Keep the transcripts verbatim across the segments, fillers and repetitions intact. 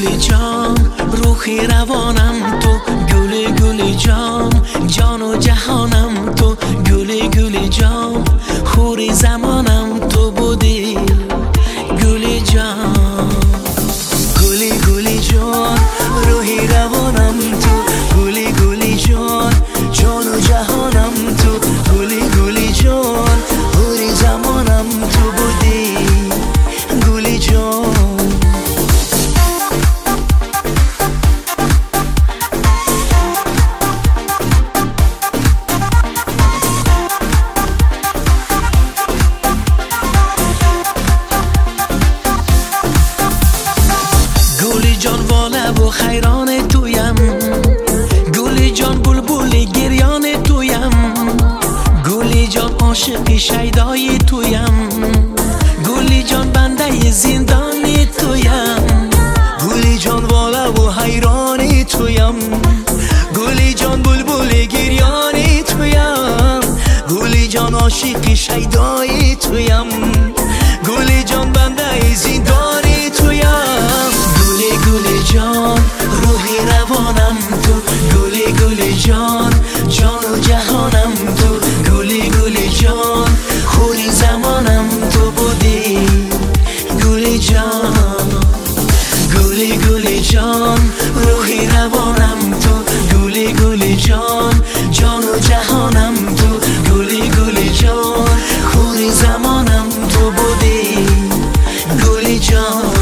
گلی جان روحی روانم تو، گلی گلی جان جان و جهانم تو، گلی گلی جان خوری زمانم تو بودی گلی جان. گلی گلی جان روحی روانم تو، گلی گلی جان جان و جهانم تو، گلی گلی جان خوری زمانم تو بودی گلی جان. گلی جان واله و خیران تویم، گلی جان بلبل گریان تویم، گلی جان عاشق شیدای تویم، گلی جان بنده زندانی تویم، گلی جان واله و حیرانی تویم، گلی جان بلبل گریانی تویم، گلی جان عاشق شیدای تویم، گلی جان بنده زندانی تویم. گلی گلی جان روحی روانم تو، گلی گلی جان جان و جهانم تو، گلی گلی جان خوری زمانم تو بودی گلی جان. گلی گلی جان روحی روانم تو، گلی گلی جان جان و جهانم تو، گلی گلی جان خوری زمانم تو بودی گلی جان.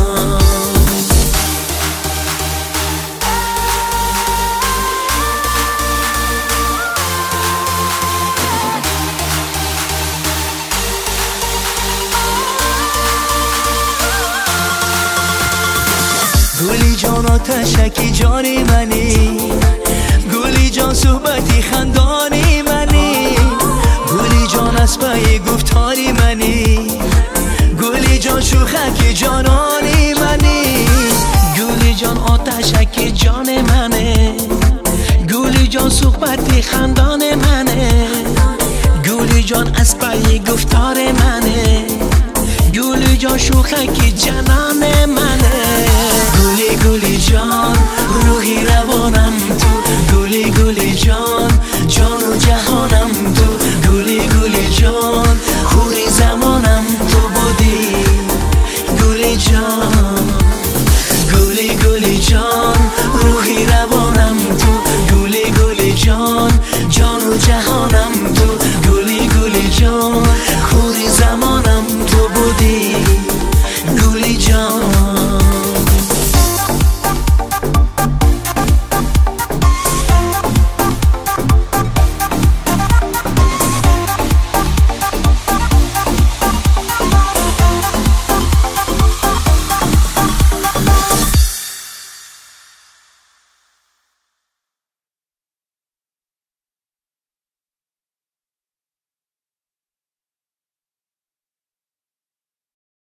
گلی جان آتشکی جانی منی، گلی جان صحبتی خندانی منی، گلی جان اسبای گفتاری منی، گلی جان شوخکی جانانی منی، گلی جان آتشکی جان منه، گلی جان صحبتی خندان منه، گلی جان اسبای گفتار منه، گلی جان شوخکی جانان منه. گلی گلی جان روحی روانم تو، گلی گلی جان جان و جهانم تو، گلی گلی جان خوری زمانم تو بودی گلی جان. گلی گلی جان روحی روانم تو، گلی گلی جان